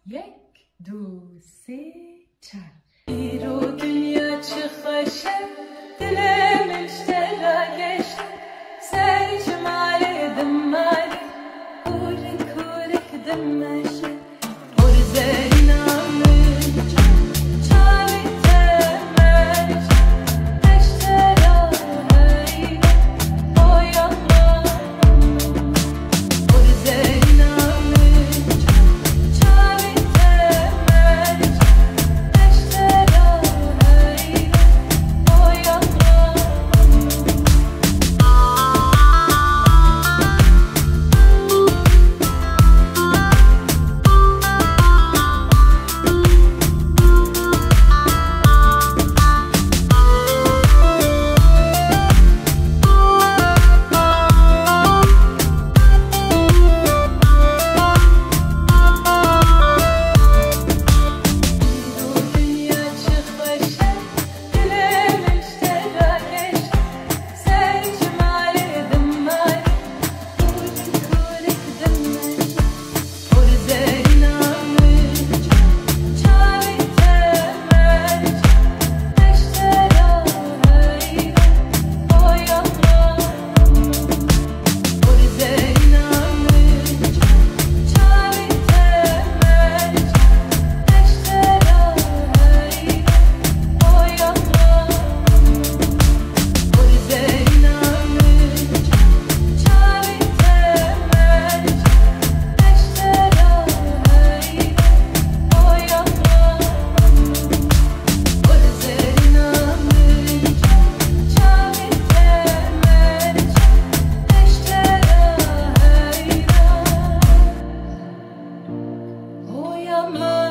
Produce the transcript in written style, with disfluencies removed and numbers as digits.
یک دو سه چار. ایرو دنیا چه خوشه، دلم اشتراکش، سر جمال دمالی، کورک دمشه، ارزه نامش، چالی تمش، اشتراکی، اویا ارزه نامش، چالی تمش، اشتراکی، اویا Mama.